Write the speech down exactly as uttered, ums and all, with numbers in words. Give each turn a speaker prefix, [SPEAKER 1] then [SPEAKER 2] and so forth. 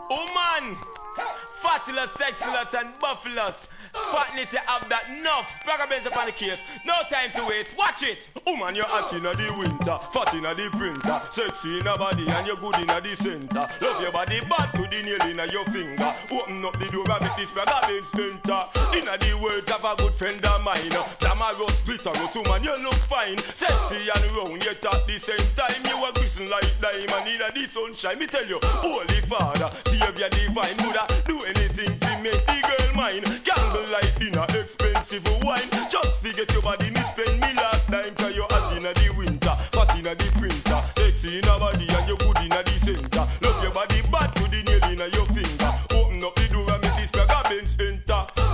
[SPEAKER 1] Woman, fatulous, sexulous, and buffalous. Fatness, you have that enough. Parabens upon the case. No time to waste. Watch it. Woman, you're hot in the winter, fat in the printer, sexy in the body, and you're good in the center. Love your body bad to the nail in your finger. Open up the door and make this parabens enter. In the words of a good friend of mine, Tamaros, glitterous, woman, you look fine. Sexy and round, yet at the same time, you are glisten like diamond in the sunshine. Me tell you, Holy Father, Savior divine, would I do anything to make the girl mine? Candle light dinner, expensive wine.